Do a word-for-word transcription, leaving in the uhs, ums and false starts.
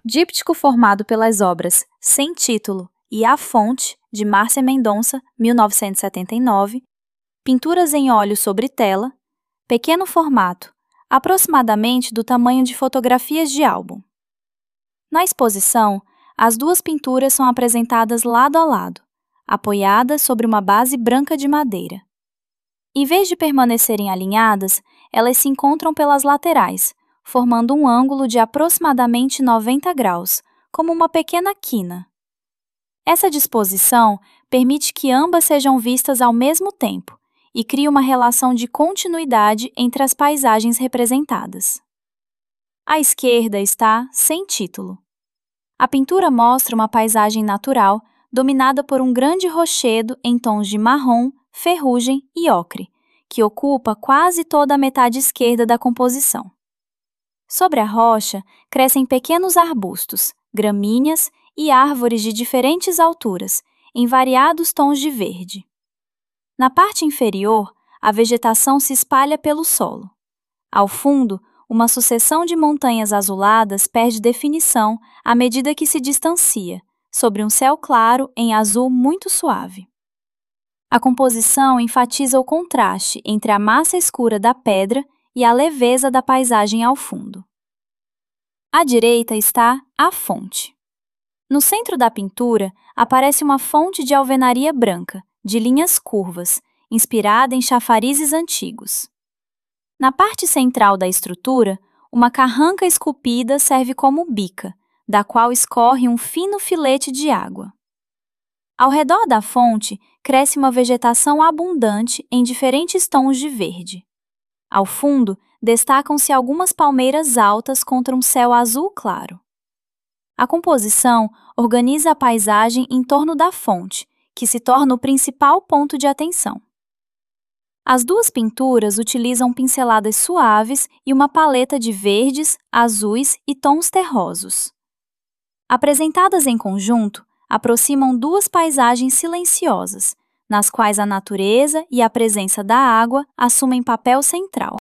Díptico formado pelas obras Sem Título e A Fonte, de Márcia Mendonça, mil novecentos e setenta e nove, pinturas em óleo sobre tela, pequeno formato, aproximadamente do tamanho de fotografias de álbum. Na exposição, as duas pinturas são apresentadas lado a lado, apoiadas sobre uma base branca de madeira. Em vez de permanecerem alinhadas, elas se encontram pelas laterais, formando um ângulo de aproximadamente noventa graus, como uma pequena quina. Essa disposição permite que ambas sejam vistas ao mesmo tempo e cria uma relação de continuidade entre as paisagens representadas. À esquerda está Sem Título. A pintura mostra uma paisagem natural dominada por um grande rochedo em tons de marrom, ferrugem e ocre, que ocupa quase toda a metade esquerda da composição. Sobre a rocha crescem pequenos arbustos, gramíneas e árvores de diferentes alturas, em variados tons de verde. Na parte inferior, a vegetação se espalha pelo solo. Ao fundo, uma sucessão de montanhas azuladas perde definição à medida que se distancia, sobre um céu claro em azul muito suave. A composição enfatiza o contraste entre a massa escura da pedra e a leveza da paisagem ao fundo. À direita está A Fonte. No centro da pintura aparece uma fonte de alvenaria branca, de linhas curvas, inspirada em chafarizes antigos. Na parte central da estrutura, uma carranca esculpida serve como bica, da qual escorre um fino filete de água. Ao redor da fonte, cresce uma vegetação abundante em diferentes tons de verde. Ao fundo, destacam-se algumas palmeiras altas contra um céu azul claro. A composição organiza a paisagem em torno da fonte, que se torna o principal ponto de atenção. As duas pinturas utilizam pinceladas suaves e uma paleta de verdes, azuis e tons terrosos. Apresentadas em conjunto, aproximam duas paisagens silenciosas, nas quais a natureza e a presença da água assumem papel central.